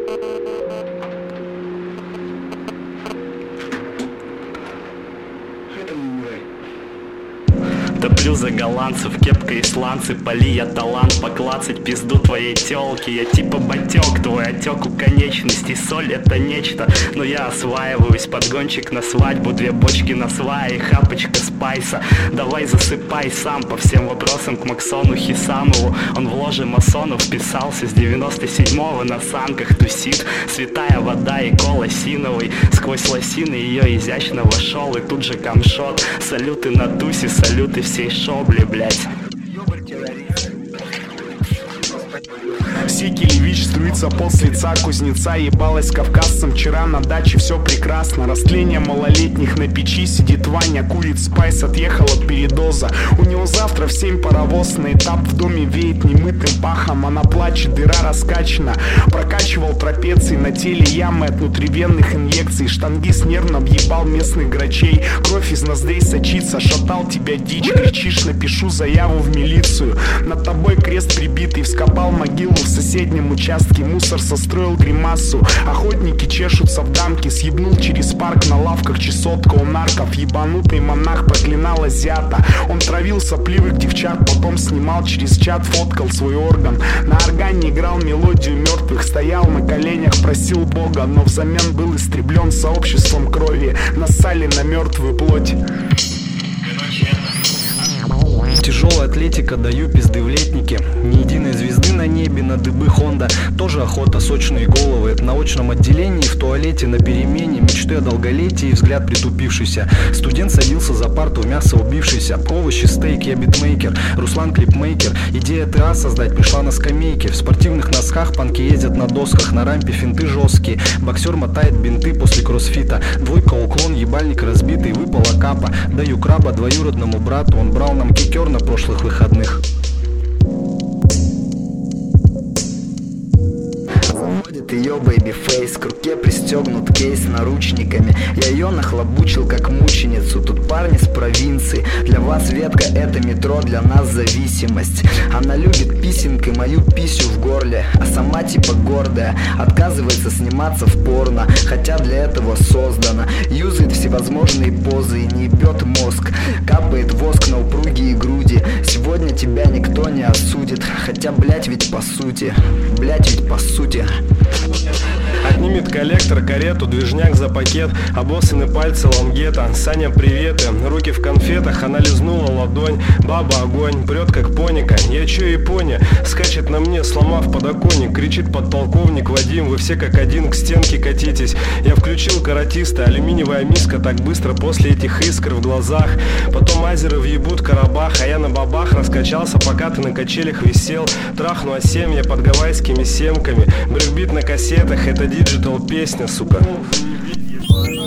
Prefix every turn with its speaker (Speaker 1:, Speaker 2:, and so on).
Speaker 1: Топлю за голландцев, кепка и сланцы. Пали я талант поклацать пизду твоей тёлки. Я типа батёк, твой отёк у конечностей. Соль это нечто, но я осваиваюсь. Подгончик на свадьбу, 2 бочки на свае и хапочка спайса. Давай засыпай сам по всем вопросам к Максону Хисамову. Он в ложе масонов вписался с 97-го, на санках тусит. Святая вода и кол осиновый. Сквозь лосины её изящно вошел. И тут же камшот. Салюты на тусе, салюты всей шобли, блять.
Speaker 2: Секелевич струится пол с лица кузнеца. Ебалась с кавказцем вчера на даче, все прекрасно. Растление малолетних на печи. Сидит Ваня, курит спайс, отъехал от передоза. У него завтра в 7 паровоз. На этап в доме веет немытым пахом. Она плачет, дыра раскачана. Прокачивал трапеции, на теле ямы от внутривенных инъекций. Штангист нервно въебал местных грачей. Кровь из ноздрей сочится, шатал тебя дичь. Кричишь, напишу заяву в милицию. Над тобой крест прибитый, вскопал могилу в соседнем участке. Мусор состроил гримасу. Охотники чешутся в дамке. Съебнул через парк на лавках чесотка у нарков. Ебанутый монах проклинал азиата. Он травил сопливых девчат, потом снимал через чат, фоткал свой орган. На органе играл мелодию мертвых. Стоял на коленях, просил Бога, но взамен был истреблен сообществом крови. Нассали на мертвую плоть.
Speaker 3: Тяжелая атлетика, даю пизды в летнике. Ни единой звезды на небе, на дыбы Хонда. Тоже охота, сочные головы. На очном отделении, в туалете, на перемене. Мечты о долголетии, взгляд притупившийся. Студент садился за парту, мясо убившийся. Овощи, стейк, я битмейкер. Руслан клипмейкер. Идея ТА создать пришла на скамейке. В спортивных носках панки ездят на досках. На рампе финты жесткие. Боксер мотает бинты после кроссфита. Двойка уклон, ебальник разбитый. Выпала капа. Даю краба двоюродному брату. Он брал нам кикер на прошлых выходных.
Speaker 4: Заводит ее бэйби-фейс, к руке пристегнут кейс с наручниками. Я ее нахлобучил как мученицу. Тут парни с провинции. Для вас ветка это метро, для нас зависимость. Она любит писинкой мою писю в горле, а сама типа гордая. Отказывается сниматься в порно, хотя для этого создана. Юзает всевозможные позы и не ебет мозг. Капает воск на упругие груди. Сегодня тебя никто не осудит. Хотя, блять, ведь по сути. Блять, ведь по сути.
Speaker 5: Отнимет коллектор карету, движняк за пакет. Обоссаны пальцы лонгета. Саня, приветы, руки в конфетах. Она лизнула ладонь. Баба огонь, прет как поника. Я чё, Япония? Скачет на мне, сломав подоконник. Кричит подполковник Вадим: вы все как один к стенке катитесь. Я включил каратиста. Алюминиевая миска так быстро после этих искр в глазах. Потом азеры въебут Карабах. А я на бабах раскачался, пока ты на качелях висел. Трахну осемья под гавайскими семками. Брейкбит на кассетах, это диджитал песня, сука.